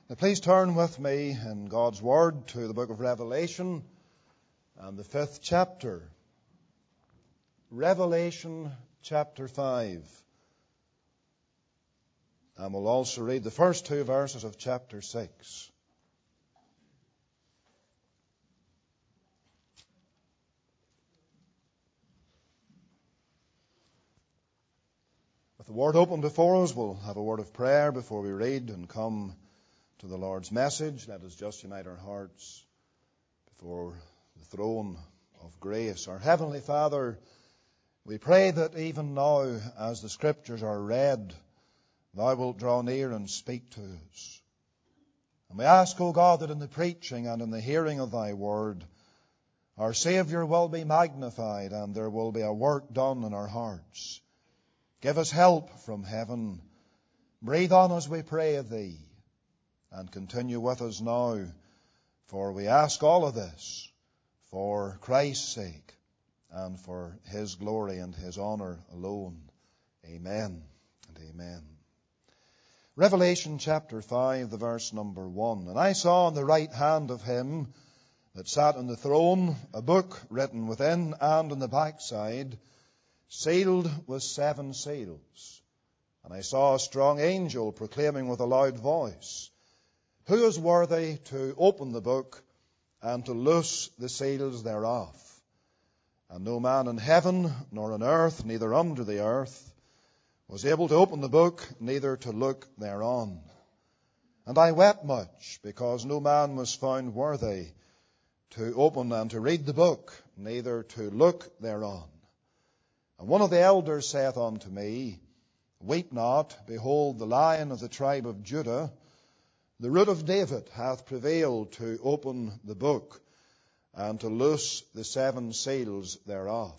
Now please turn with me in God's Word to the book of Revelation and the 5th chapter. Revelation chapter 5. And we'll also read the first 2 verses of chapter 6. With the Word open before us, we'll have a word of prayer before we read and come to the Lord's message. Let us just unite our hearts before the throne of grace. Our Heavenly Father, we pray that even now, as the Scriptures are read, Thou wilt draw near and speak to us. And we ask, O God, that in the preaching and in the hearing of Thy Word, our Saviour will be magnified and there will be a work done in our hearts. Give us help from heaven. Breathe on us, we pray of Thee, and continue with us now, for we ask all of this for Christ's sake and for His glory and His honor alone. Amen and amen. Revelation chapter 5, the verse number 1. And I saw on the right hand of Him that sat on the throne a book written within and on the backside, sealed with 7 seals. And I saw a strong angel proclaiming with a loud voice, Who is worthy to open the book and to loose the seals thereof? And no man in heaven, nor on earth, neither under the earth, was able to open the book, neither to look thereon. And I wept much, because no man was found worthy to open and to read the book, neither to look thereon. And one of the elders saith unto me, Weep not, behold, the Lion of the tribe of Judah, the Root of David, hath prevailed to open the book and to loose the 7 seals thereof.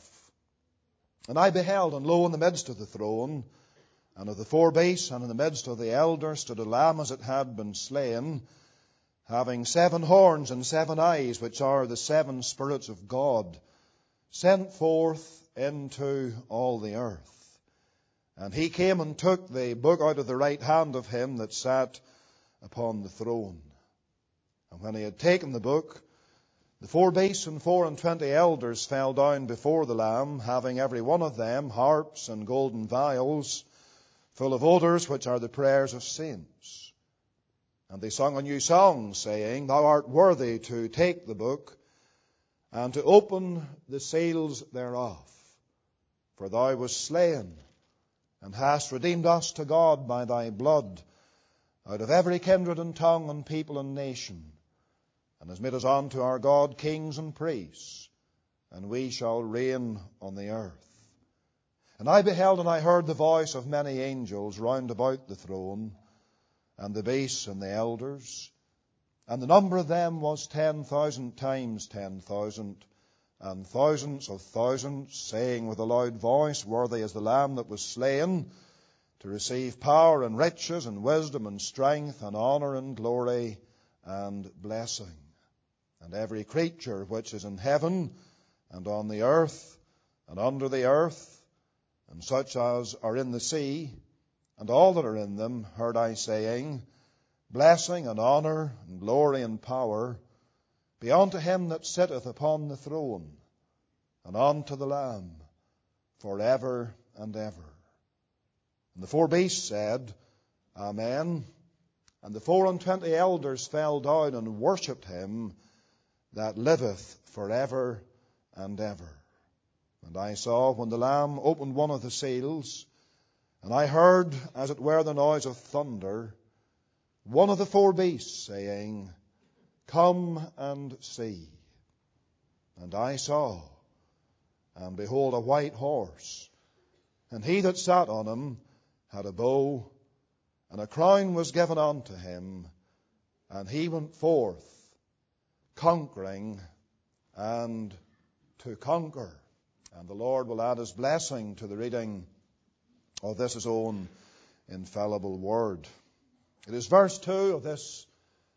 And I beheld, and lo, in the midst of the throne, and of the 4 beasts, and in the midst of the elders, stood a lamb as it had been slain, having 7 horns and 7 eyes, which are the 7 spirits of God, sent forth into all the earth. And he came and took the book out of the right hand of him that sat upon the throne. And when he had taken the book, the 4 beasts and 24 elders fell down before the Lamb, having every one of them harps and golden vials, full of odours, which are the prayers of saints. And they sung a new song, saying, Thou art worthy to take the book, and to open the seals thereof. For thou wast slain, and hast redeemed us to God by thy blood, out of every kindred and tongue and people and nation, and hast made us unto our God kings and priests, and we shall reign on the earth. And I beheld and I heard the voice of many angels round about the throne, and the beasts and the elders, and the number of them was 10,000 times 10,000, and thousands of thousands, saying with a loud voice, Worthy is the Lamb that was slain, to receive power and riches and wisdom and strength and honour and glory and blessing. And every creature which is in heaven and on the earth and under the earth, and such as are in the sea, and all that are in them, heard I saying, Blessing and honour and glory and power be unto him that sitteth upon the throne, and unto the Lamb, for ever and ever. And the 4 beasts said, Amen. And the 24 elders fell down and worshipped him that liveth for ever and ever. And I saw when the Lamb opened one of the seals, and I heard, as it were the noise of thunder, one of the 4 beasts saying, Come and see. And I saw, and behold, a white horse, and he that sat on him had a bow, and a crown was given unto him, and he went forth, conquering and to conquer. And the Lord will add His blessing to the reading of this His own infallible word. It is verse 2 of this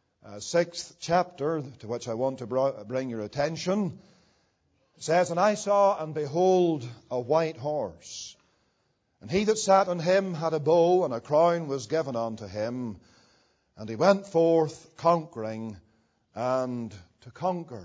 6th chapter to which I want to bring your attention. It says, And I saw, and behold, a white horse, and he that sat on him had a bow, and a crown was given unto him, And he went forth conquering and to conquer.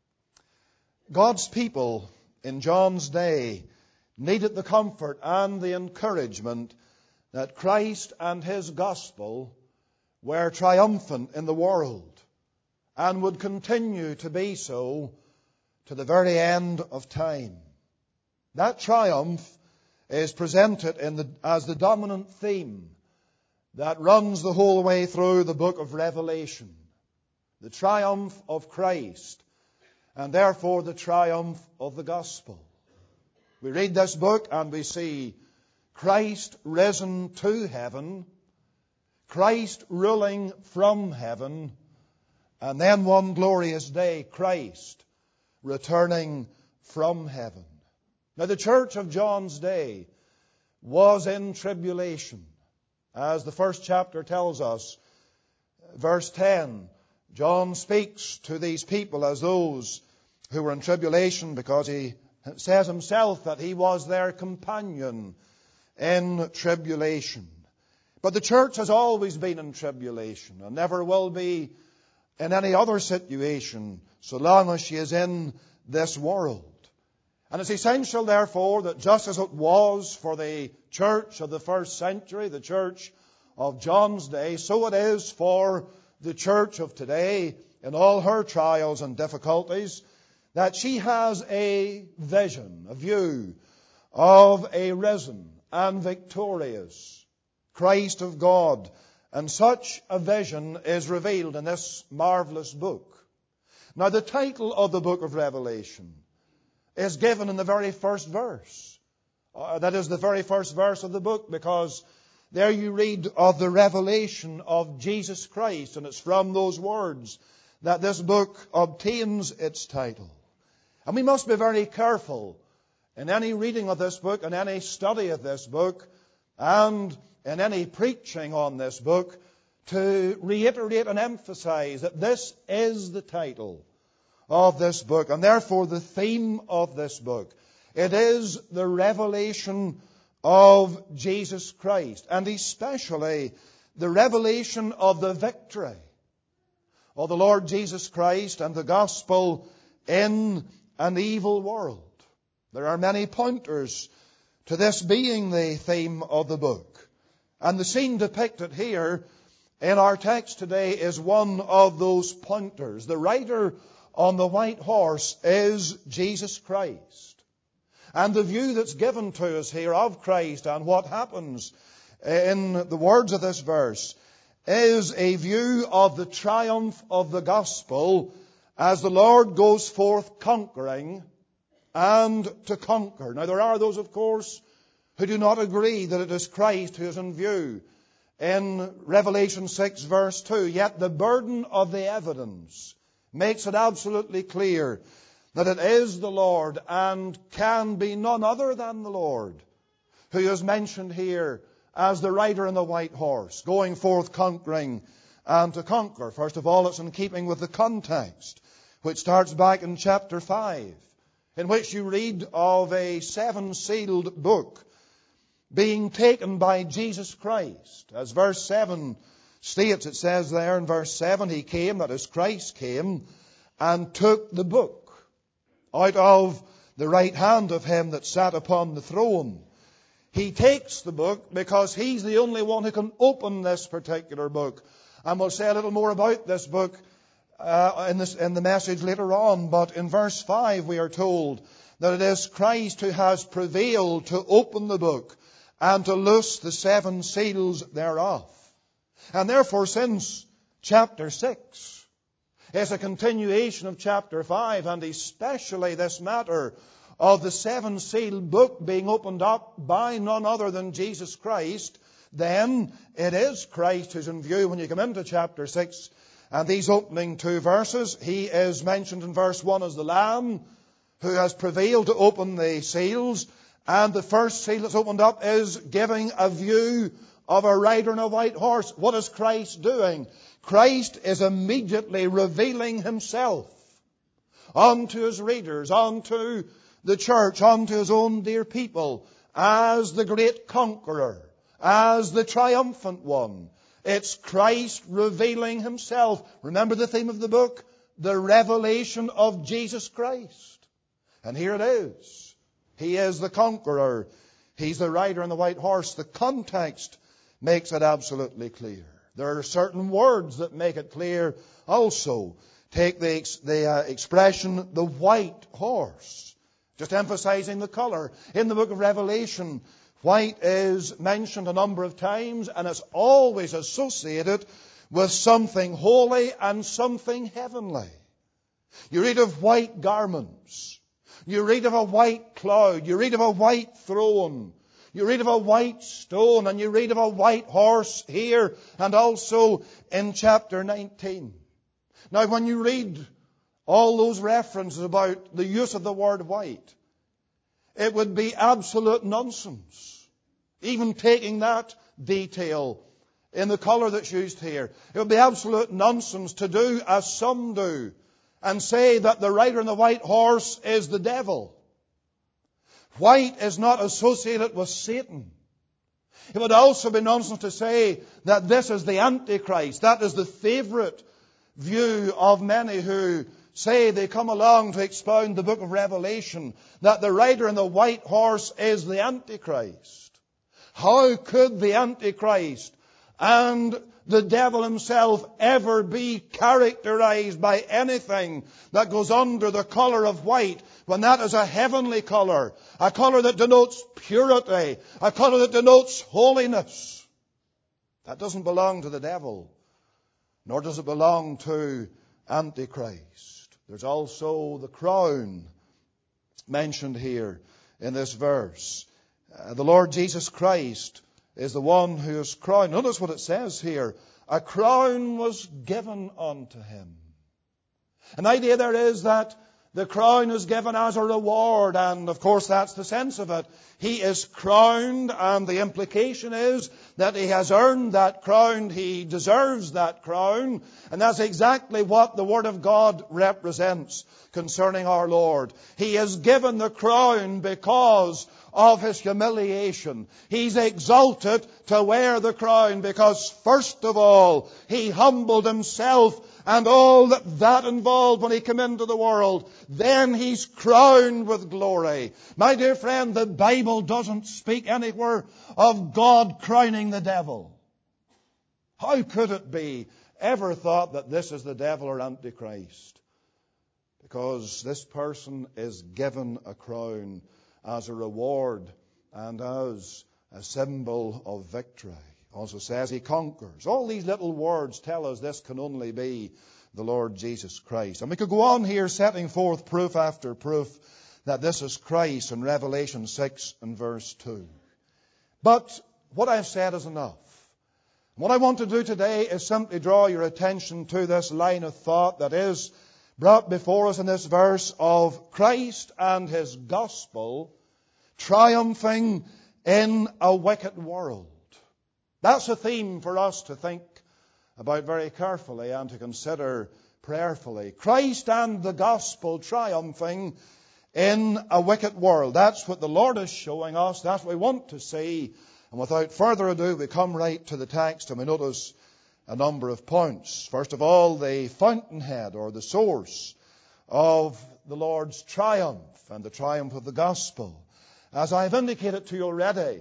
God's people in John's day needed the comfort and the encouragement that Christ and his gospel were triumphant in the world and would continue to be so to the very end of time. That triumph is presented as the dominant theme that runs the whole way through the book of Revelation. The triumph of Christ, and therefore the triumph of the gospel. We read this book and we see Christ risen to heaven, Christ ruling from heaven, and then one glorious day, Christ returning from heaven. Now the church of John's day was in tribulation. As the first chapter tells us, verse 10, John speaks to these people as those who were in tribulation because he says himself that he was their companion in tribulation. But the church has always been in tribulation and never will be in any other situation so long as she is in this world. And it's essential, therefore, that just as it was for the church of the first century, the church of John's day, so it is for the church of today in all her trials and difficulties, that she has a vision, a view of a risen and victorious Christ of God. And such a vision is revealed in this marvelous book. Now, the title of the book of Revelation is given in the very first verse. That is the very first verse of the book, because there you read of the revelation of Jesus Christ, and it's from those words that this book obtains its title. And we must be very careful in any reading of this book, in any study of this book, and in any preaching on this book, to reiterate and emphasize that this is the title of this book, and therefore the theme of this book. It is the revelation of Jesus Christ, and especially the revelation of the victory of the Lord Jesus Christ and the gospel in an evil world. There are many pointers to this being the theme of the book. And the scene depicted here in our text today is one of those pointers. The rider on the white horse is Jesus Christ. And the view that's given to us here of Christ and what happens in the words of this verse is a view of the triumph of the gospel as the Lord goes forth conquering and to conquer. Now there are those, of course, who do not agree that it is Christ who is in view. In Revelation 6 verse 2, yet the burden of the evidence makes it absolutely clear that it is the Lord and can be none other than the Lord who is mentioned here as the rider on the white horse, going forth conquering and to conquer. First of all, it's in keeping with the context, which starts back in chapter 5, in which you read of a seven-sealed book being taken by Jesus Christ. As verse 7 states, it says there in verse 7, He came, that is Christ came, and took the book out of the right hand of Him that sat upon the throne. He takes the book because He's the only one who can open this particular book. And we'll say a little more about this book in the message later on. But in verse 5 we are told that it is Christ who has prevailed to open the book and to loose the seven seals thereof. And therefore, since chapter 6 is a continuation of chapter 5, and especially this matter of the seven-sealed book being opened up by none other than Jesus Christ, then it is Christ who's in view when you come into chapter 6. And these opening two verses, He is mentioned in verse 1 as the Lamb who has prevailed to open the seals. And the first seal that's opened up is giving a view of a rider on a white horse. What is Christ doing? Christ is immediately revealing Himself unto His readers, unto the church, unto His own dear people, as the great conqueror, as the triumphant one It's Christ revealing himself. Remember the theme of the book? The revelation of Jesus Christ. And here it is. He is the conqueror. He's the rider on the white horse. The context makes it absolutely clear. There are certain words that make it clear also. Take the expression, the white horse. Just emphasizing the color. In the book of Revelation, white is mentioned a number of times, and it's always associated with something holy and something heavenly. You read of white garments. You read of a white cloud. You read of a white throne. You read of a white stone, and you read of a white horse here and also in chapter 19. Now, when you read all those references about the use of the word white, it would be absolute nonsense, even taking that detail in the color that's used here. It would be absolute nonsense to do as some do and say that the rider on the white horse is the devil. White is not associated with Satan. It would also be nonsense to say that this is the Antichrist. That is the favorite view of many who say they come along to expound the book of Revelation, that the rider on the white horse is the Antichrist. How could the Antichrist and the devil himself ever be characterized by anything that goes under the color of white, when that is a heavenly color, a color that denotes purity, a color that denotes holiness? That doesn't belong to the devil, nor does it belong to Antichrist. There's also the crown mentioned here in this verse. The Lord Jesus Christ is the one who is crowned. Notice what it says here. A crown was given unto him. An idea there is that the crown is given as a reward, and of course that's the sense of it. He is crowned, and the implication is that he has earned that crown. He deserves that crown, and that's exactly what the Word of God represents concerning our Lord. He is given the crown because of his humiliation. He's exalted to wear the crown because, first of all, he humbled himself and all that involved when he came into the world. Then he's crowned with glory. My dear friend, the Bible doesn't speak anywhere of God crowning the devil. How could it be ever thought that this is the devil or Antichrist? Because this person is given a crown as a reward and as a symbol of victory. Also says he conquers. All these little words tell us this can only be the Lord Jesus Christ. And we could go on here setting forth proof after proof that this is Christ in Revelation 6 and verse 2. But what I've said is enough. What I want to do today is simply draw your attention to this line of thought that is brought before us in this verse of Christ and his gospel triumphing in a wicked world. That's a theme for us to think about very carefully and to consider prayerfully. Christ and the gospel triumphing in a wicked world. That's what the Lord is showing us. That's what we want to see. And without further ado, we come right to the text and we notice a number of points. First of all, the fountainhead or the source of the Lord's triumph and the triumph of the gospel. As I've indicated to you already,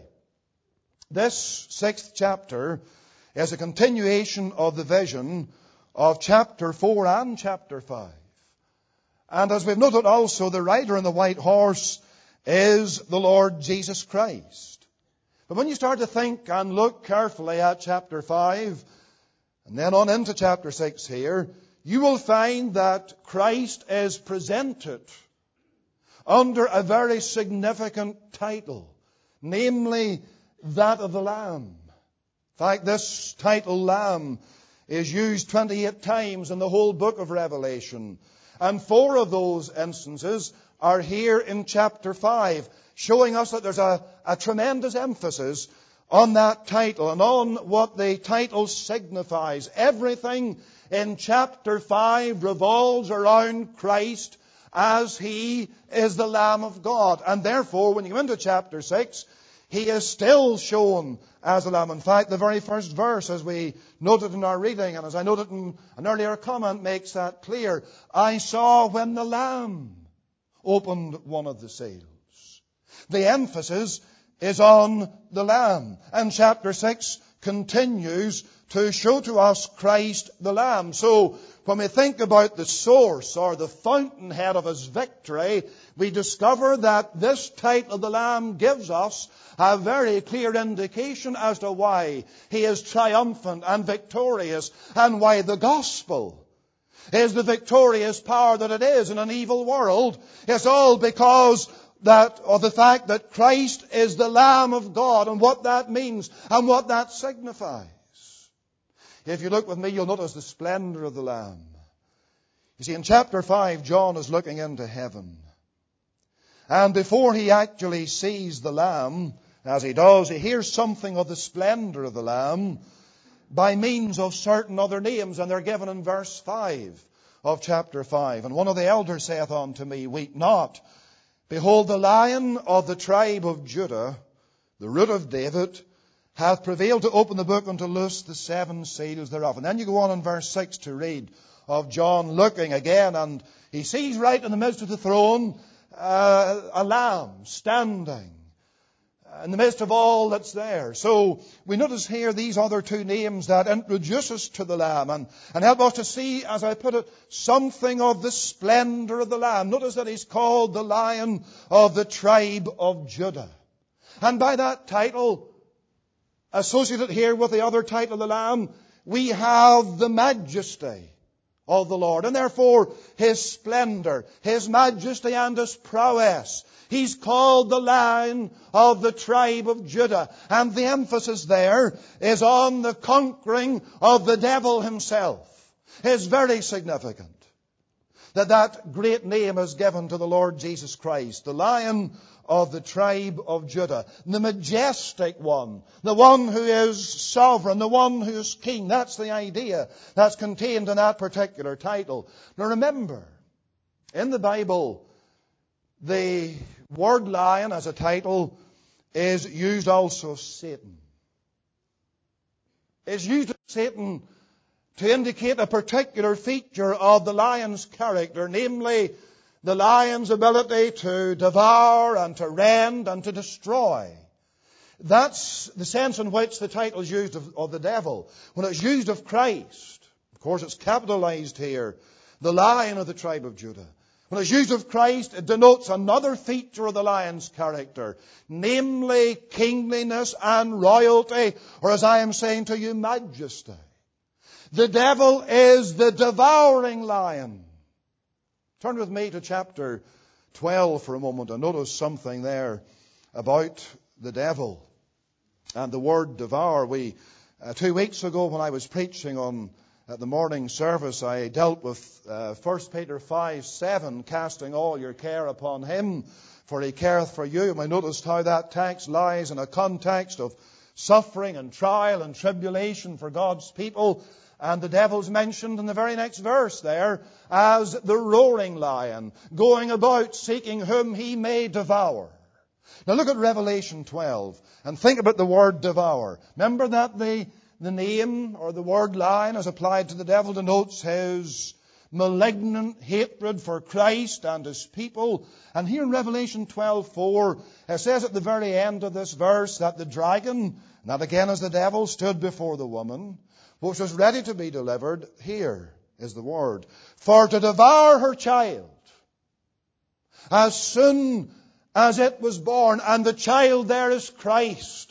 this 6th chapter is a continuation of the vision of chapter 4 and chapter 5. And as we've noted also, the rider on the white horse is the Lord Jesus Christ. But when you start to think and look carefully at chapter 5, and then on into chapter 6 here, you will find that Christ is presented under a very significant title, namely that of the Lamb. In fact, this title, Lamb, is used 28 times in the whole book of Revelation. And 4 of those instances are here in chapter 5, showing us that there's a tremendous emphasis on that title and on what the title signifies. Everything in chapter 5 revolves around Christ as he is the Lamb of God. And therefore, when you come into chapter 6, He is still shown as a lamb. In fact, the very first verse, as we noted in our reading, and as I noted in an earlier comment, makes that clear. I saw when the Lamb opened one of the seals. The emphasis is on the Lamb. And chapter 6 continues to show to us Christ the Lamb. So when we think about the source or the fountainhead of His victory, we discover that this title of the Lamb gives us a very clear indication as to why He is triumphant and victorious, and why the gospel is the victorious power that it is in an evil world. It's all because of the fact that Christ is the Lamb of God, and what that means and what that signifies. If you look with me, you'll notice the splendor of the Lamb. You see, in chapter 5, John is looking into heaven. And before he actually sees the Lamb, as he does, he hears something of the splendor of the Lamb by means of certain other names, and they're given in verse 5 of chapter 5. And one of the elders saith unto me, Weep not. Behold, the Lion of the tribe of Judah, the Root of David, hath prevailed to open the book and to loose the 7 seals thereof. And then you go on in verse 6 to read of John looking again, and he sees right in the midst of the throne a lamb standing in the midst of all that's there. So we notice here these other 2 names that introduce us to the Lamb and help us to see, as I put it, something of the splendor of the Lamb. Notice that He's called the Lion of the tribe of Judah. And by that title, associated here with the other title of the Lamb, we have the majesty of the Lord, and therefore His splendor, His majesty and His prowess. He's called the Lion of the tribe of Judah, and the emphasis there is on the conquering of the devil himself. It's very significant that great name is given to the Lord Jesus Christ, the Lion of the tribe of Judah, the majestic one, the one who is sovereign, the one who is king. That's the idea that's contained in that particular title. Now remember, in the Bible, the word lion as a title is used also of Satan. It's used of Satan to indicate a particular feature of the lion's character, namely the lion's ability to devour and to rend and to destroy. That's the sense in which the title is used of the devil. When it's used of Christ, of course it's capitalized here, the Lion of the tribe of Judah. When it's used of Christ, it denotes another feature of the lion's character, namely kingliness and royalty, or as I am saying to you, majesty. The devil is the devouring lion. Turn with me to chapter 12 for a moment and notice something there about the devil and the word devour. 2 weeks ago when I was preaching at the morning service, I dealt with 1 Peter 5:7, casting all your care upon Him, for He careth for you. And I noticed how that text lies in a context of suffering and trial and tribulation for God's people. And the devil's mentioned in the very next verse there as the roaring lion, going about seeking whom he may devour. Now look at Revelation 12 and think about the word devour. Remember that the name or the word lion as applied to the devil denotes his malignant hatred for Christ and His people. And here in Revelation 12:4, it says at the very end of this verse that the dragon, and that again is the devil, stood before the woman, which was ready to be delivered. Here is the word, for to devour her child as soon as it was born. And the child there is Christ.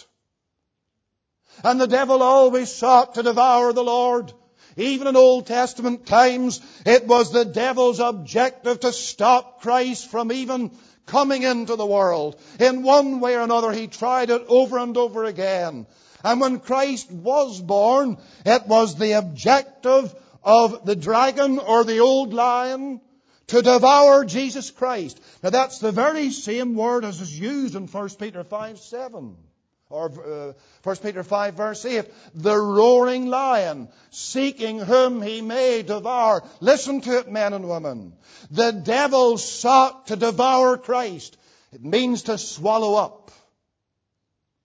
And the devil always sought to devour the Lord. Even in Old Testament times, it was the devil's objective to stop Christ from even coming into the world. In one way or another, he tried it over and over again. And when Christ was born, it was the objective of the dragon or the old lion to devour Jesus Christ. Now that's the very same word as is used in 1 Peter 5:7. Or 1 Peter 5 verse 8. The roaring lion, seeking whom he may devour. Listen to it, men and women. The devil sought to devour Christ. It means to swallow up.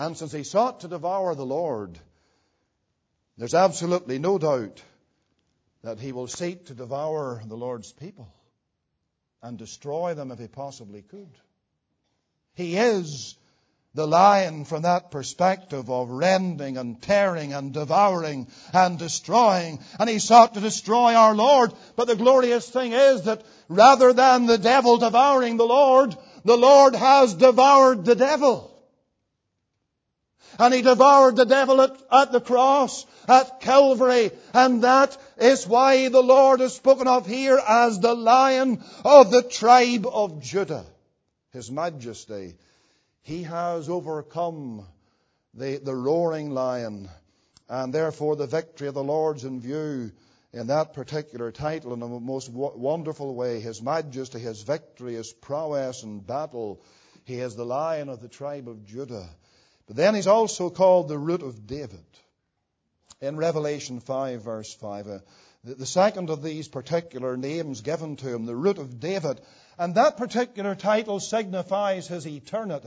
And since he sought to devour the Lord, there's absolutely no doubt that he will seek to devour the Lord's people and destroy them if he possibly could. He is the lion from that perspective of rending and tearing and devouring and destroying. And he sought to destroy our Lord. But the glorious thing is that rather than the devil devouring the Lord has devoured the devil. And he devoured the devil at the cross, at Calvary. And that is why the Lord is spoken of here as the Lion of the tribe of Judah. His Majesty. He has overcome the roaring lion. And therefore the victory of the Lord's in view in that particular title in a most wonderful way. His Majesty, His victory, His prowess in battle. He is the Lion of the tribe of Judah. But then He's also called the Root of David. In Revelation 5 verse 5, the second of these particular names given to Him, the Root of David. And that particular title signifies His eternity.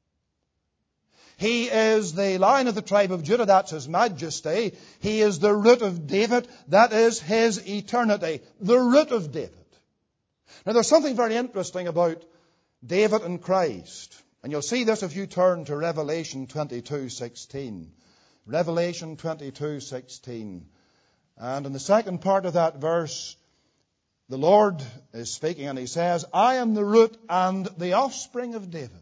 He is the Lion of the tribe of Judah, that's His Majesty. He is the Root of David, that is His eternity. The Root of David. Now there's something very interesting about David and Christ. And you'll see this if you turn to Revelation 22:16. Revelation 22:16. And in the second part of that verse, the Lord is speaking and He says, I am the root and the offspring of David.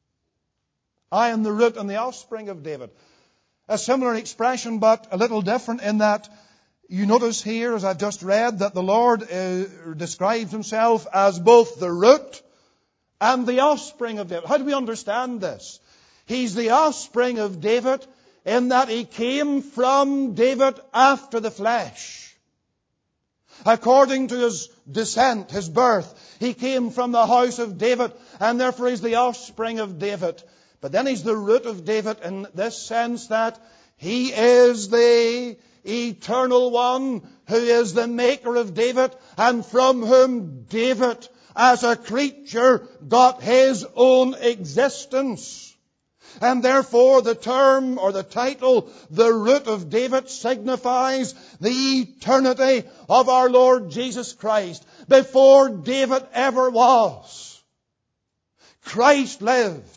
I am the root and the offspring of David. A similar expression, but a little different in that you notice here, as I've just read, that the Lord describes Himself as both the root and the offspring of David. How do we understand this? He's the offspring of David in that He came from David after the flesh. According to His descent, His birth, He came from the house of David, and therefore He's the offspring of David. But then He's the root of David in this sense that He is the eternal one who is the maker of David, and from whom David as a creature got his own existence. And therefore the term or the title, the Root of David, signifies the eternity of our Lord Jesus Christ. Before David ever was, Christ lived.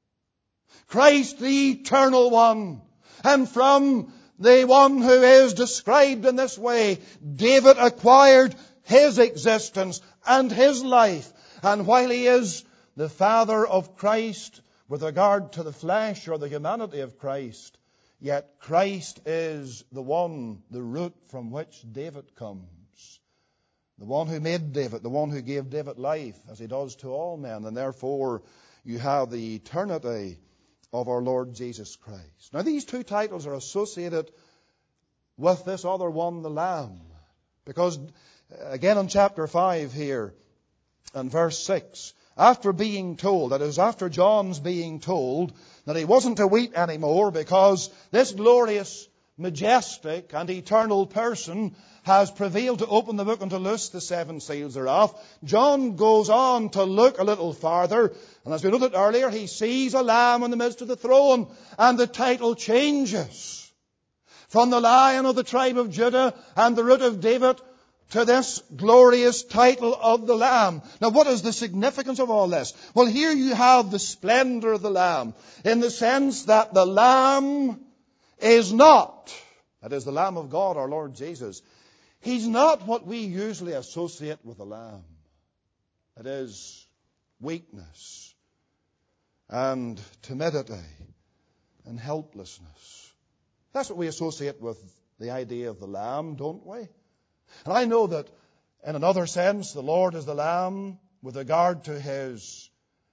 Christ the eternal one. And from the one who is described in this way, David acquired his existence and his life. And while he is the father of Christ with regard to the flesh or the humanity of Christ, yet Christ is the one, the root from which David comes. The one who made David, the one who gave David life, as He does to all men. And therefore you have the eternity of our Lord Jesus Christ. Now these two titles are associated with this other one, the Lamb. Because again in chapter 5 here, and verse 6, after being told, that is after John's being told that he wasn't to weep anymore because this glorious, majestic and eternal person has prevailed to open the book and to loose the seven seals thereof, John goes on to look a little farther, and as we noted earlier, he sees a lamb in the midst of the throne, and the title changes from the Lion of the tribe of Judah and the Root of David to this glorious title of the Lamb. Now what is the significance of all this? Well, here you have the splendor of the Lamb in the sense that the Lamb is not, that is the Lamb of God, our Lord Jesus, He's not what we usually associate with a lamb. That is weakness and timidity and helplessness. That's what we associate with the idea of the lamb, don't we? And I know that in another sense, the Lord is the Lamb with regard to His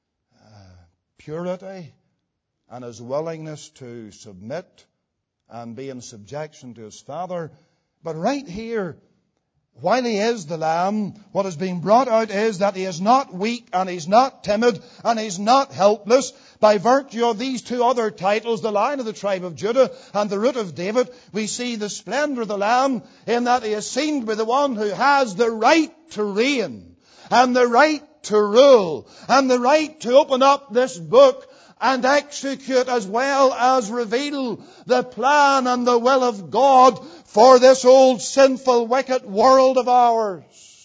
purity and His willingness to submit and be in subjection to His Father. But right here, while He is the Lamb, what is being brought out is that He is not weak and He's not timid and He's not helpless. By virtue of these two other titles, the Lion of the tribe of Judah and the Root of David, we see the splendor of the Lamb in that He is seen to be the one who has the right to reign and the right to rule and the right to open up this book and execute as well as reveal the plan and the will of God for this old sinful wicked world of ours.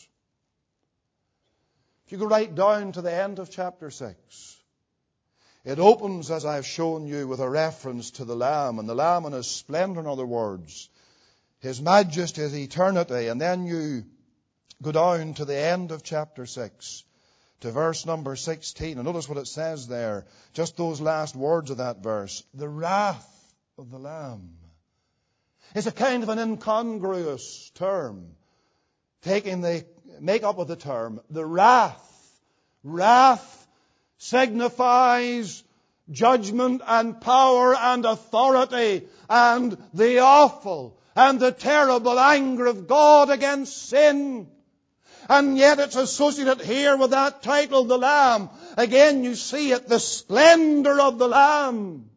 If you go right down to the end of chapter 6, it opens, as I've shown you, with a reference to the Lamb, and the Lamb in His splendor, in other words, His majesty, His eternity. And then you go down to the end of chapter 6, to verse number 16, and notice what it says there, just those last words of that verse. The wrath of the Lamb is a kind of an incongruous term, taking the makeup of the term. The wrath. Wrath signifies judgment and power and authority and the awful and the terrible anger of God against sin. And yet it's associated here with that title, the Lamb. Again, you see it, the splendor of the Lamb.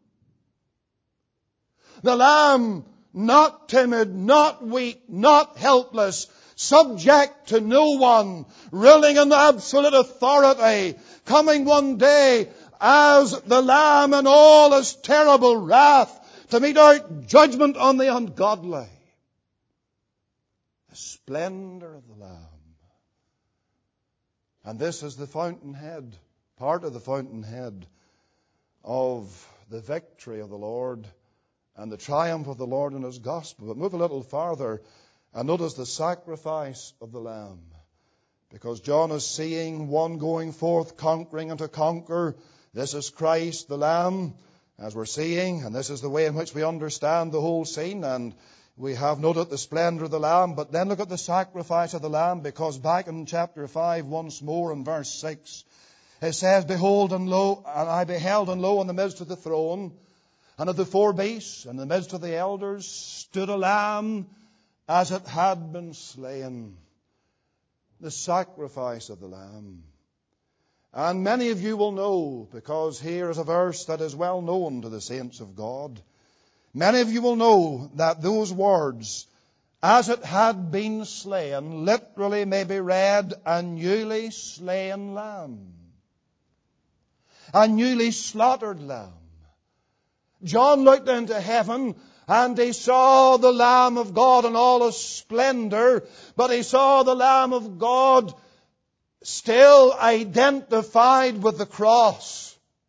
The Lamb, not timid, not weak, not helpless, subject to no one, ruling in absolute authority, coming one day as the Lamb in all His terrible wrath to mete out judgment on the ungodly. The splendor of the Lamb. And this is the fountainhead, part of the fountainhead of the victory of the Lord and the triumph of the Lord in His gospel. But move a little farther and notice the sacrifice of the Lamb. Because John is seeing one going forth conquering and to conquer. This is Christ the Lamb, as we're seeing, and this is the way in which we understand the whole scene. And we have noted the splendor of the Lamb, but then look at the sacrifice of the Lamb, because back in chapter 5, once more in verse 6, it says, Behold, and lo, and I beheld, and lo, in the midst of the throne, and of the four beasts, and in the midst of the elders, stood a Lamb, as it had been slain. The sacrifice of the Lamb. And many of you will know, because here is a verse that is well known to the saints of God. Many of you will know that those words, as it had been slain, literally may be read, a newly slain lamb. A newly slaughtered lamb. John looked into heaven and he saw the Lamb of God in all His splendor, but he saw the Lamb of God still identified with the cross.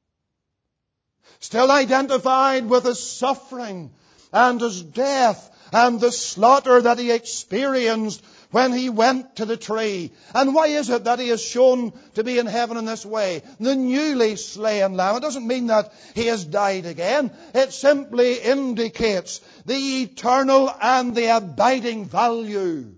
Still identified with His suffering and His death and the slaughter that He experienced when He went to the tree. And why is it that He is shown to be in heaven in this way? The newly slain Lamb. It doesn't mean that He has died again. It simply indicates the eternal and the abiding value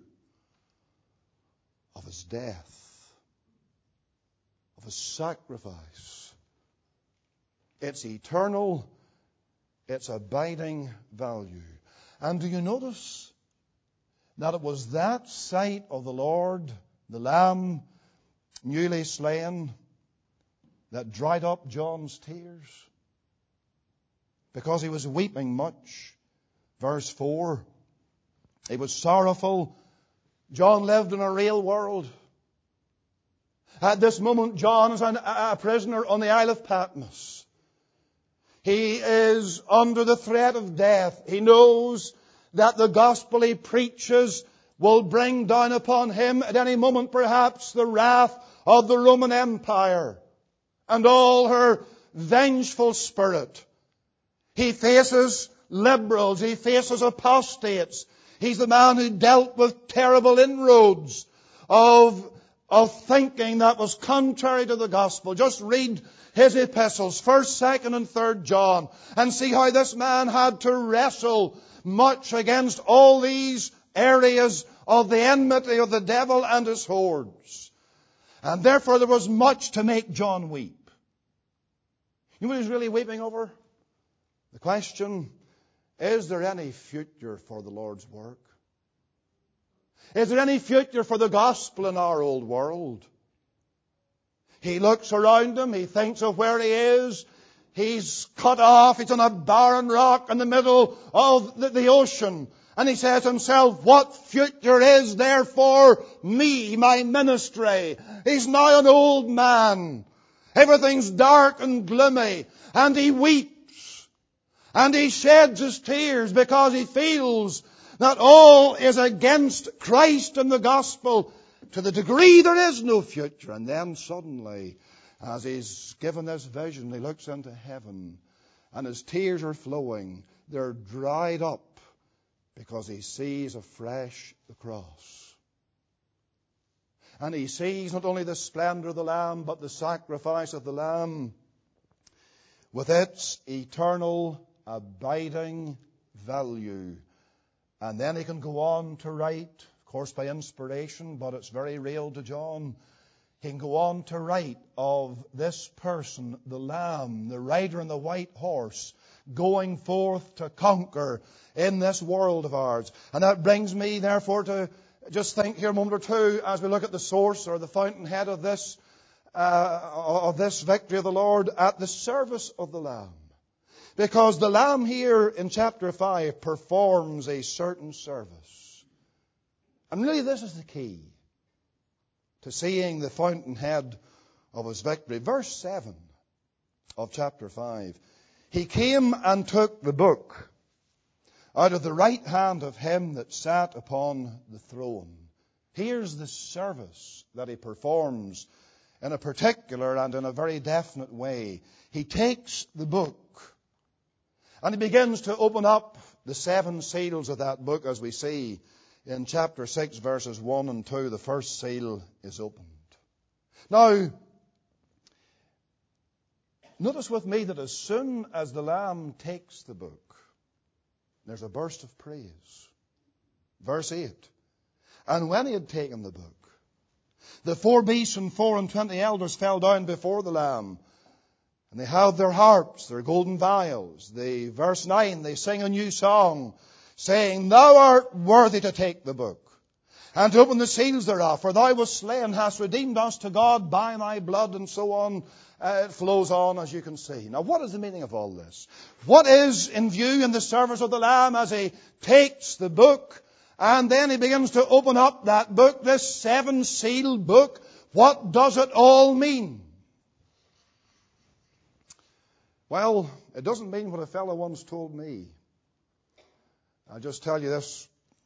of His death, of His sacrifice. It's eternal, it's abiding value. And do you notice that it was that sight of the Lord, the Lamb, newly slain, that dried up John's tears? Because he was weeping much. Verse 4, he was sorrowful. John lived in a real world. At this moment, John is a prisoner on the Isle of Patmos. He is under the threat of death. He knows that the gospel he preaches will bring down upon him at any moment perhaps the wrath of the Roman Empire and all her vengeful spirit. He faces liberals. He faces apostates. He's the man who dealt with terrible inroads of thinking that was contrary to the gospel. Just read his epistles, 1st, 2nd, and 3rd John, and see how this man had to wrestle much against all these areas of the enmity of the devil and his hordes. And therefore there was much to make John weep. You know what he's really weeping over? The question, is there any future for the Lord's work? Is there any future for the gospel in our old world? He looks around him. He thinks of where he is. He's cut off. He's on a barren rock in the middle of the ocean. And he says to himself, what future is there for me, my ministry? He's now an old man. Everything's dark and gloomy. And he weeps. And he sheds his tears because he feels that all is against Christ and the gospel to the degree there is no future. And then suddenly, as he's given this vision, he looks into heaven and his tears are flowing. They're dried up because he sees afresh the cross. And he sees not only the splendor of the Lamb, but the sacrifice of the Lamb with its eternal, abiding value. And then he can go on to write, of course by inspiration, but it's very real to John. He can go on to write of this person, the Lamb, the rider on the white horse, going forth to conquer in this world of ours. And that brings me, therefore, to just think here a moment or two as we look at the source or the fountainhead of this victory of the Lord at the service of the Lamb. Because the Lamb here in chapter 5 performs a certain service. And really this is the key to seeing the fountainhead of his victory. Verse 7 of chapter 5. He came and took the book out of the right hand of him that sat upon the throne. Here's the service that he performs in a particular and in a very definite way. He takes the book and he begins to open up the 7 seals of that book, as we see in chapter 6, verses 1 and 2. The first seal is opened. Now, notice with me that as soon as the Lamb takes the book, there's a burst of praise. Verse 8. And when he had taken the book, the 4 beasts and 24 elders fell down before the Lamb. And they held their harps, their golden vials. Verse 9, they sing a new song, saying, Thou art worthy to take the book, and to open the seals thereof. For thou wast slain, hast redeemed us to God by thy blood, and so on. It flows on, as you can see. Now, what is the meaning of all this? What is in view in the service of the Lamb as he takes the book, and then he begins to open up that book, this 7-sealed book? What does it all mean? Well, it doesn't mean what a fellow once told me. I'll just tell you this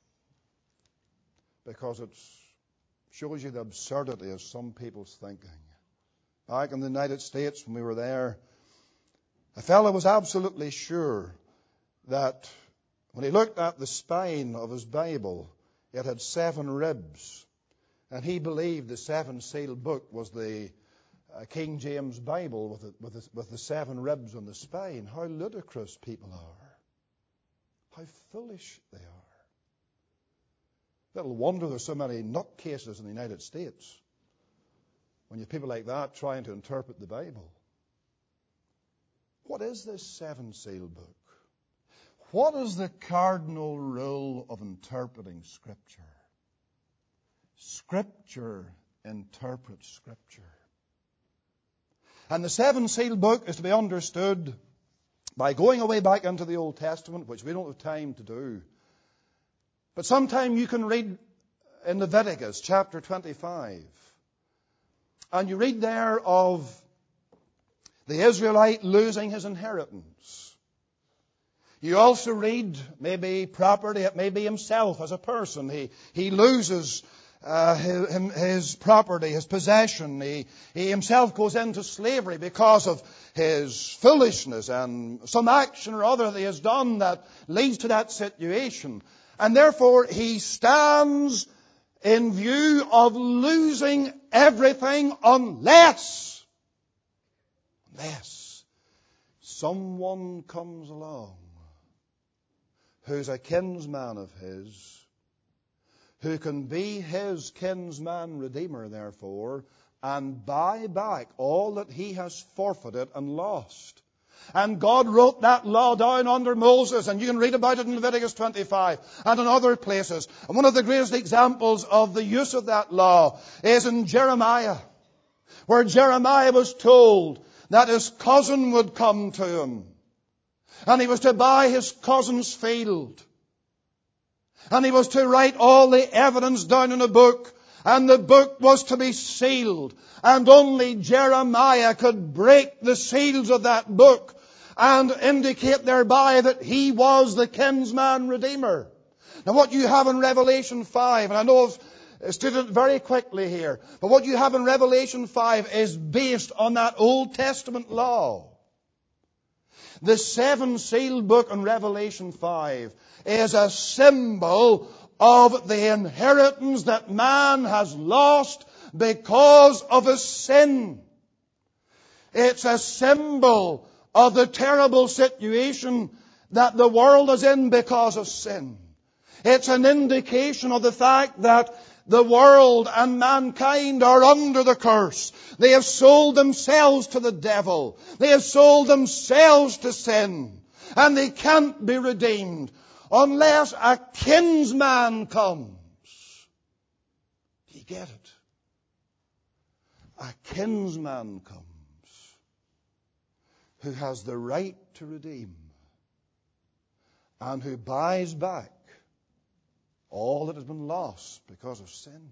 because it shows you the absurdity of some people's thinking. Back in the United States when we were there, a fellow was absolutely sure that when he looked at the spine of his Bible, it had 7 ribs. And he believed the 7-sealed book was the King James Bible with the 7 ribs on the spine. How ludicrous people are. How foolish they are. Little wonder there's so many nutcases in the United States when you have people like that trying to interpret the Bible. What is this 7-sealed book? What is the cardinal rule of interpreting Scripture? Scripture interprets Scripture. And the 7-sealed book is to be understood by going away back into the Old Testament, which we don't have time to do. But sometime you can read in Leviticus chapter 25. And you read there of the Israelite losing his inheritance. You also read maybe property, it may be himself as a person. He loses his property, his possession. He himself goes into slavery because of his foolishness and some action or other that he has done that leads to that situation. And therefore he stands in view of losing everything unless someone comes along who's a kinsman of his, who can be his kinsman redeemer, therefore, and buy back all that he has forfeited and lost. And God wrote that law down under Moses, and you can read about it in Leviticus 25 and in other places. And one of the greatest examples of the use of that law is in Jeremiah, where Jeremiah was told that his cousin would come to him, and he was to buy his cousin's field. And he was to write all the evidence down in a book. And the book was to be sealed. And only Jeremiah could break the seals of that book and indicate thereby that he was the kinsman redeemer. Now what you have in Revelation 5, and I know I've stated it very quickly here, but what you have in Revelation 5 is based on that Old Testament law. The seven-sealed book in Revelation 5 is a symbol of the inheritance that man has lost because of his sin. It's a symbol of the terrible situation that the world is in because of sin. It's an indication of the fact that the world and mankind are under the curse. They have sold themselves to the devil. They have sold themselves to sin. And they can't be redeemed unless a kinsman comes. Do you get it? A kinsman comes who has the right to redeem and who buys back all that has been lost because of sin.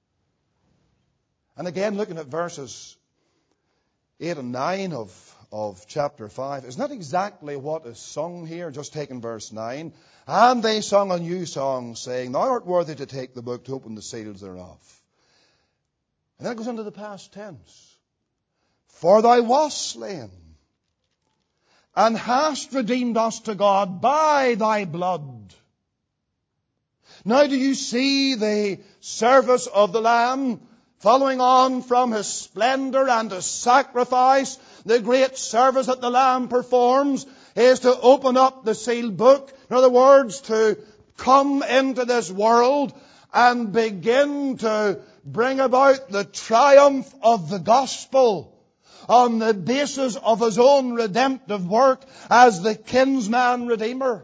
And again, looking at verses 8 and 9 of chapter 5, is not exactly what is sung here, just taking verse 9. And they sung a new song, saying, Thou art worthy to take the book, to open the seals thereof. And then it goes into the past tense. For thou wast slain, and hast redeemed us to God by thy blood. Now do you see the service of the Lamb following on from his splendor and his sacrifice? The great service that the Lamb performs is to open up the sealed book. In other words, to come into this world and begin to bring about the triumph of the gospel on the basis of his own redemptive work as the kinsman redeemer.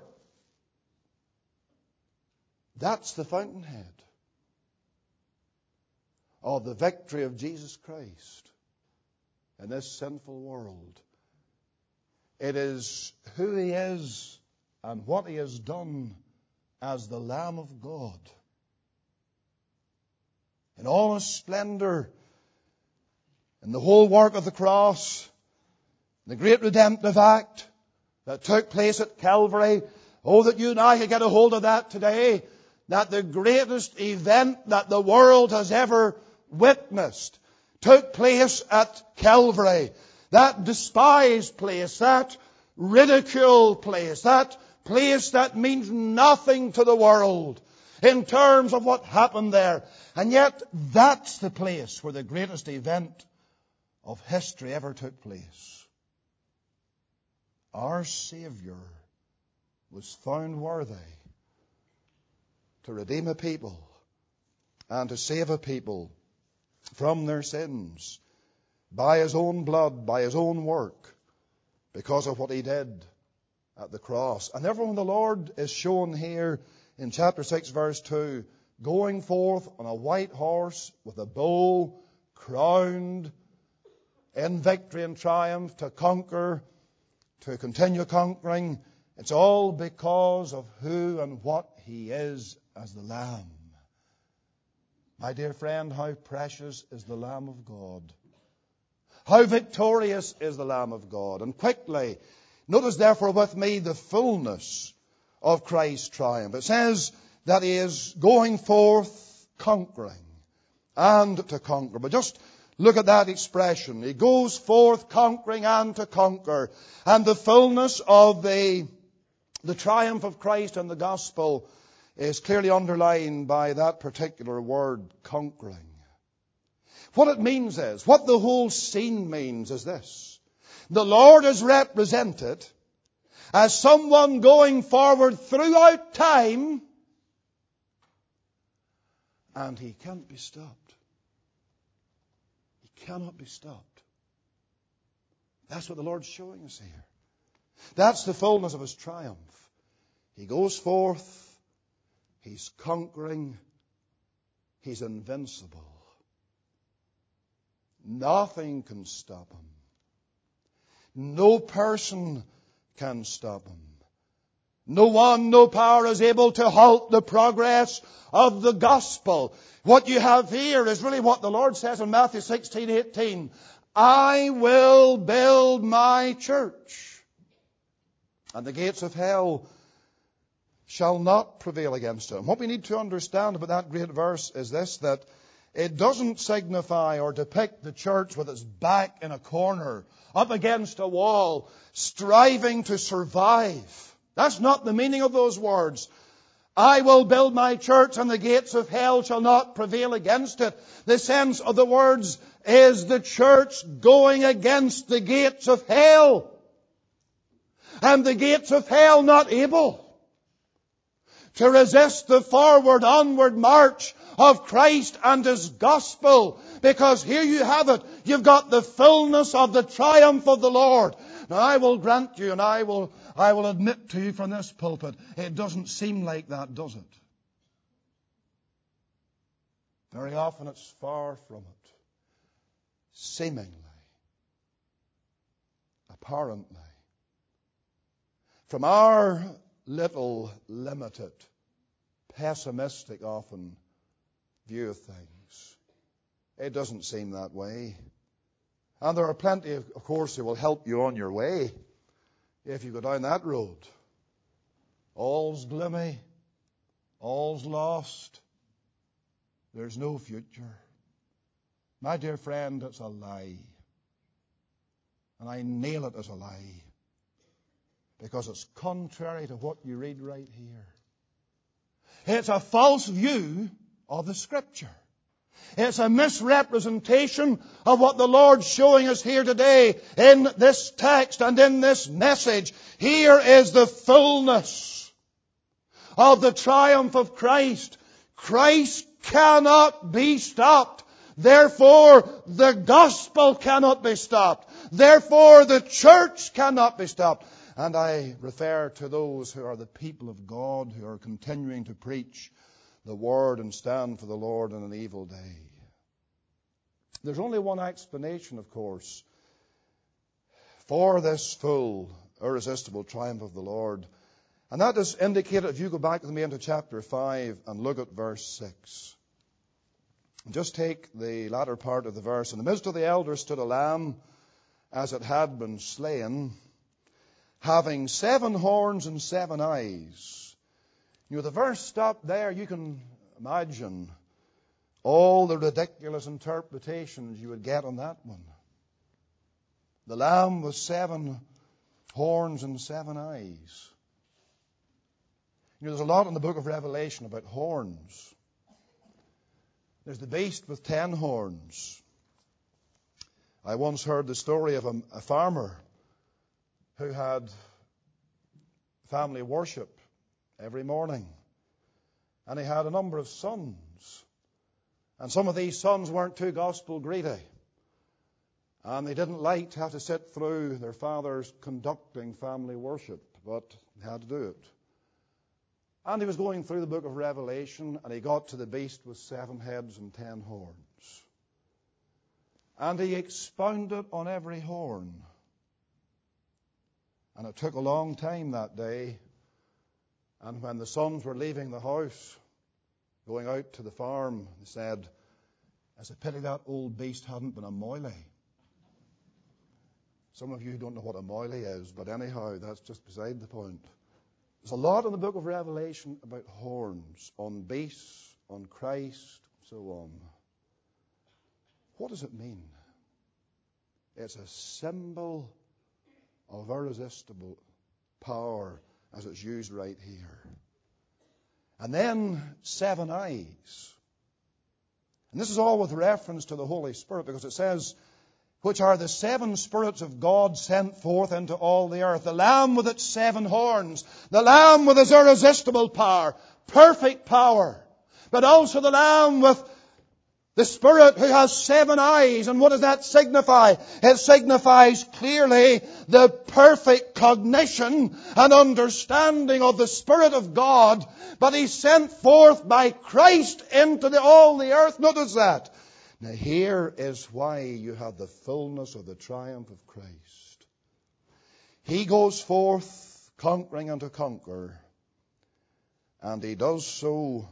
That's the fountainhead of the victory of Jesus Christ in this sinful world. It is who he is and what he has done as the Lamb of God. In all his splendor, in the whole work of the cross, the great redemptive act that took place at Calvary. Oh, that you and I could get a hold of that today. That the greatest event that the world has ever witnessed took place at Calvary. That despised place, that ridiculed place, that place that means nothing to the world in terms of what happened there. And yet that's the place where the greatest event of history ever took place. Our Savior was found worthy to redeem a people and to save a people from their sins by his own blood, by his own work, because of what he did at the cross. And therefore when the Lord is shown here in chapter 6 verse 2, going forth on a white horse with a bow, crowned in victory and triumph, to conquer, to continue conquering, it's all because of who and what he is as the Lamb. My dear friend, how precious is the Lamb of God. How victorious is the Lamb of God. And quickly, notice therefore with me the fullness of Christ's triumph. It says that he is going forth conquering and to conquer. But just look at that expression. He goes forth conquering and to conquer. And the fullness of the triumph of Christ and the gospel is clearly underlined by that particular word, conquering. What it means is, what the whole scene means is this. The Lord is represented as someone going forward throughout time, and he can't be stopped. He cannot be stopped. That's what the Lord's showing us here. That's the fullness of his triumph. He goes forth, he's conquering, he's invincible. Nothing can stop him. No person can stop him. No one, no power is able to halt the progress of the gospel. What you have here is really what the Lord says in Matthew 16:18. I will build my church, and the gates of hell shall not prevail against it. And what we need to understand about that great verse is this, that it doesn't signify or depict the church with its back in a corner, up against a wall, striving to survive. That's not the meaning of those words. I will build my church and the gates of hell shall not prevail against it. The sense of the words is the church going against the gates of hell. And the gates of hell not able to resist the forward, onward march of Christ and His gospel. Because here you have it. You've got the fullness of the triumph of the Lord. Now I will grant you and I will admit to you from this pulpit, it doesn't seem like that, does it? Very often it's far from it. Seemingly. Apparently. From our little, limited, pessimistic often view of things, it doesn't seem that way. And there are plenty, of course, who will help you on your way if you go down that road. All's gloomy, all's lost, there's no future. My dear friend, it's a lie. And I nail it as a lie. Because it's contrary to what you read right here. It's a false view of the Scripture. It's a misrepresentation of what the Lord's showing us here today in this text and in this message. Here is the fullness of the triumph of Christ. Christ cannot be stopped. Therefore, the gospel cannot be stopped. Therefore, the church cannot be stopped. And I refer to those who are the people of God, who are continuing to preach the Word and stand for the Lord in an evil day. There's only one explanation, of course, for this full, irresistible triumph of the Lord. And that is indicated if you go back with me into chapter 5 and look at verse 6. Just take the latter part of the verse. In the midst of the elders stood a lamb, as it had been slain, having 7 horns and 7 eyes. You know, the verse stopped there. You can imagine all the ridiculous interpretations you would get on that one. The lamb with 7 horns and 7 eyes. You know, there's a lot in the book of Revelation about horns. There's the beast with 10 horns. I once heard the story of a farmer who had family worship every morning. And he had a number of sons. And some of these sons weren't too gospel greedy. And they didn't like to have to sit through their father's conducting family worship, but they had to do it. And he was going through the book of Revelation, and he got to the beast with 7 heads and 10 horns. And he expounded on every horn. And it took a long time that day. And when the sons were leaving the house, going out to the farm, they said, "It's a pity that old beast hadn't been a moilie." Some of you don't know what a moilie is, but anyhow, that's just beside the point. There's a lot in the book of Revelation about horns, on beasts, on Christ, so on. What does it mean? It's a symbol of irresistible power as it's used right here. And then 7 eyes. And this is all with reference to the Holy Spirit, because it says, which are the 7 spirits of God sent forth into all the earth. The Lamb with its 7 horns. The Lamb with His irresistible power. Perfect power. But also the Lamb with the Spirit who has 7 eyes. And what does that signify? It signifies clearly the perfect cognition and understanding of the Spirit of God. But He's sent forth by Christ into all the earth. Notice that. Now here is why you have the fullness of the triumph of Christ. He goes forth conquering and to conquer. And he does so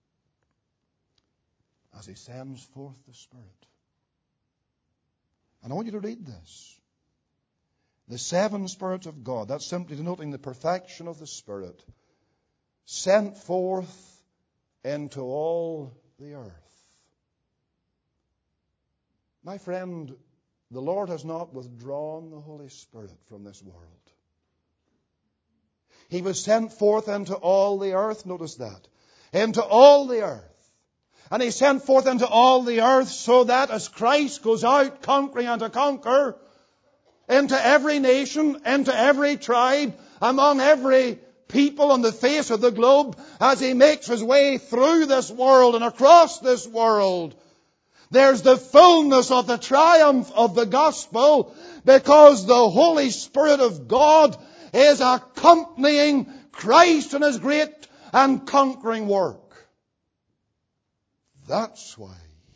as he sends forth the Spirit. And I want you to read this. The seven spirits of God, that's simply denoting the perfection of the Spirit, sent forth into all the earth. My friend, the Lord has not withdrawn the Holy Spirit from this world. He was sent forth into all the earth, notice that, into all the earth. And he sent forth into all the earth so that as Christ goes out conquering and to conquer, into every nation, into every tribe, among every people on the face of the globe, as he makes his way through this world and across this world, there's the fullness of the triumph of the gospel, because the Holy Spirit of God is accompanying Christ in his great and conquering work. That's why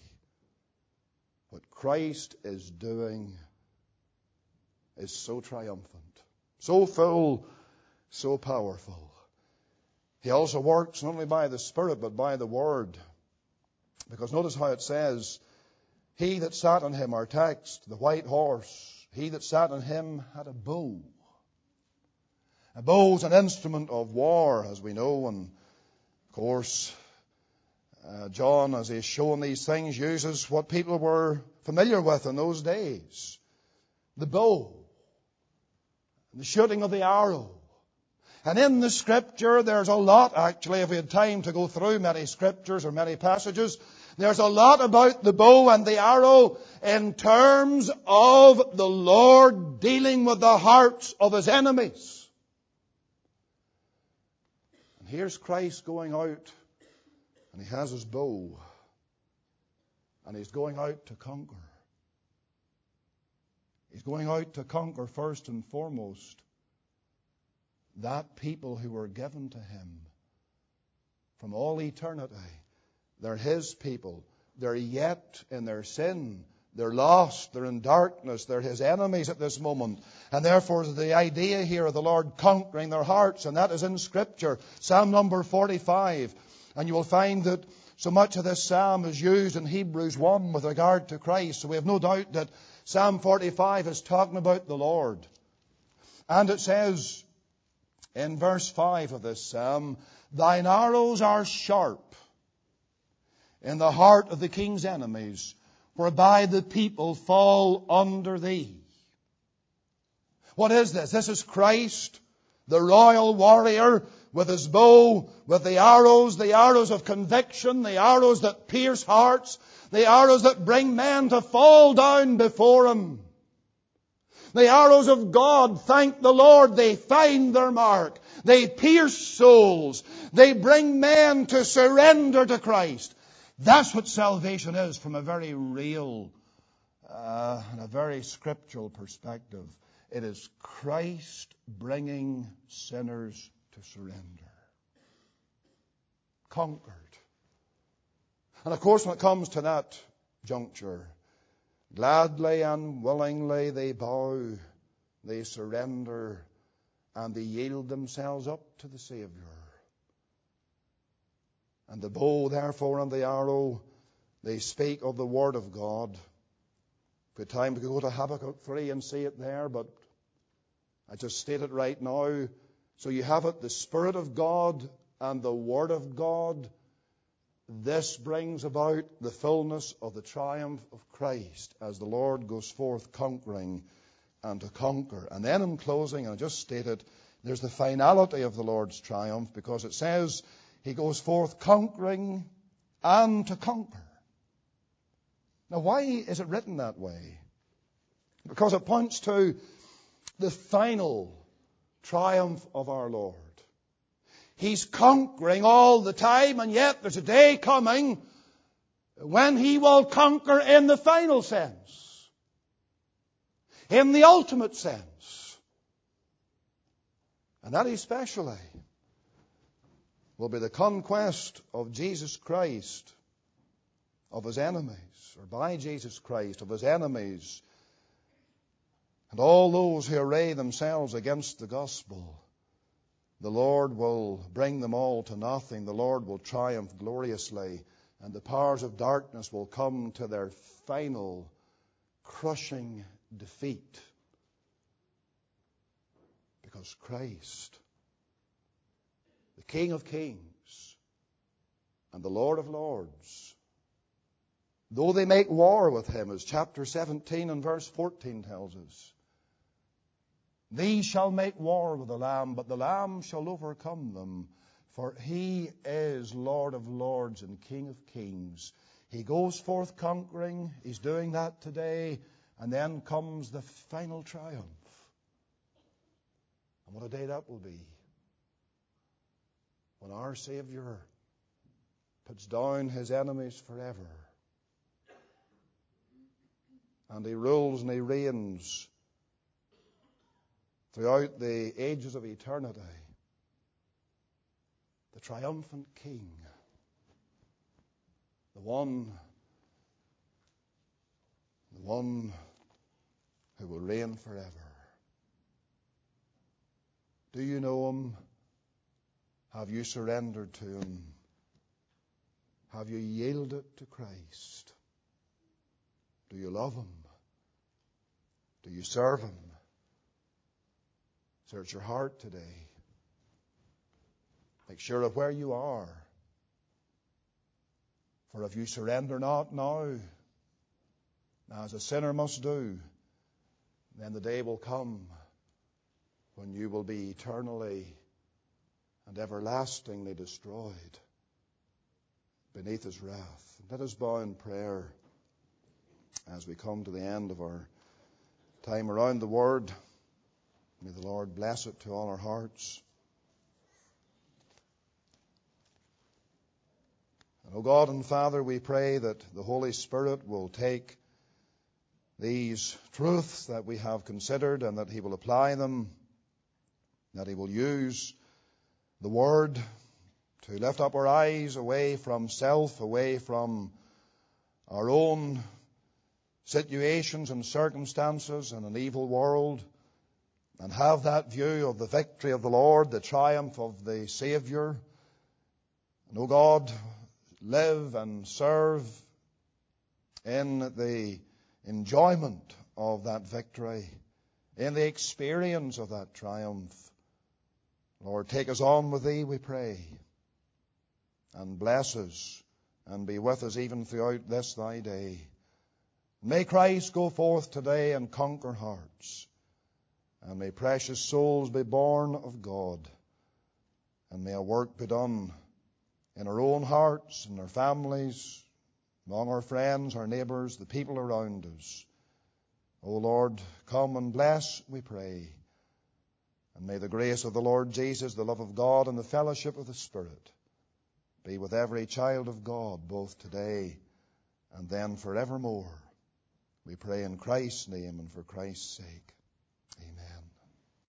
what Christ is doing is so triumphant, so full, so powerful. He also works not only by the Spirit but by the Word. Because notice how it says, he that sat on him, our text, the white horse, he that sat on him had a bow. A bow is an instrument of war, as we know, and of course, John, as he's shown these things, uses what people were familiar with in those days. The bow, the shooting of the arrow. And in the Scripture, there's a lot, actually, if we had time to go through many Scriptures or many passages, there's a lot about the bow and the arrow in terms of the Lord dealing with the hearts of his enemies. And here's Christ going out, and he has his bow, and he's going out to conquer. He's going out to conquer first and foremost that people who were given to him from all eternity. They're his people. They're yet in their sin. They're lost. They're in darkness. They're his enemies at this moment. And therefore the idea here of the Lord conquering their hearts, and that is in Scripture. Psalm number 45. And you will find that so much of this psalm is used in Hebrews 1 with regard to Christ. So we have no doubt that Psalm 45 is talking about the Lord. And it says in verse 5 of this psalm, thine arrows are sharp in the heart of the king's enemies, whereby the people fall under thee. What is this? This is Christ, the royal warrior, with his bow, with the arrows of conviction, the arrows that pierce hearts, the arrows that bring men to fall down before him. The arrows of God, thank the Lord, they find their mark. They pierce souls. They bring men to surrender to Christ. That's what salvation is from a very real and a very scriptural perspective. It is Christ bringing sinners to surrender. Conquered. And of course, when it comes to that juncture, gladly and willingly they bow, they surrender, and they yield themselves up to the Savior. And the bow, therefore, and the arrow, they speak of the Word of God. If we had time, we could go to Habakkuk 3 and see it there, but I just state it right now. So you have it, the Spirit of God and the Word of God. This brings about the fullness of the triumph of Christ as the Lord goes forth conquering and to conquer. And then in closing, and I just stated, there's the finality of the Lord's triumph, because it says he goes forth conquering and to conquer. Now, why is it written that way? Because it points to the final triumph of our Lord. He's conquering all the time, and yet there's a day coming when he will conquer in the final sense, in the ultimate sense. And that especially will be the conquest of Jesus Christ, of his enemies, or by Jesus Christ, of his enemies, and all those who array themselves against the gospel. The Lord will bring them all to nothing. The Lord will triumph gloriously, and the powers of darkness will come to their final crushing defeat. Because Christ, the King of Kings and the Lord of Lords, though they make war with him, as chapter 17 and verse 14 tells us, these shall make war with the Lamb, but the Lamb shall overcome them, for he is Lord of Lords and King of Kings. He goes forth conquering. He's doing that today. And then comes the final triumph. And what a day that will be, when our Savior puts down his enemies forever. And he rules and he reigns throughout the ages of eternity. The triumphant King. The one who will reign forever. Do you know him? Have you surrendered to him? Have you yielded to Christ? Do you love him? Do you serve him? Search your heart today. Make sure of where you are. For if you surrender not now, as a sinner must do, then the day will come when you will be eternally and everlastingly destroyed beneath his wrath. Let us bow in prayer as we come to the end of our time around the Word. May the Lord bless it to all our hearts. And, O God and Father, we pray that the Holy Spirit will take these truths that we have considered and that he will apply them, that he will use the Word to lift up our eyes away from self, away from our own situations and circumstances in an evil world, and have that view of the victory of the Lord, the triumph of the Savior. And, O God, live and serve in the enjoyment of that victory, in the experience of that triumph. Lord, take us on with thee, we pray, and bless us and be with us even throughout this thy day. May Christ go forth today and conquer hearts, and may precious souls be born of God, and may a work be done in our own hearts, in our families, among our friends, our neighbours, the people around us. O Lord, come and bless, we pray. And may the grace of the Lord Jesus, the love of God, and the fellowship of the Spirit be with every child of God, both today and then forevermore. We pray in Christ's name and for Christ's sake. Amen.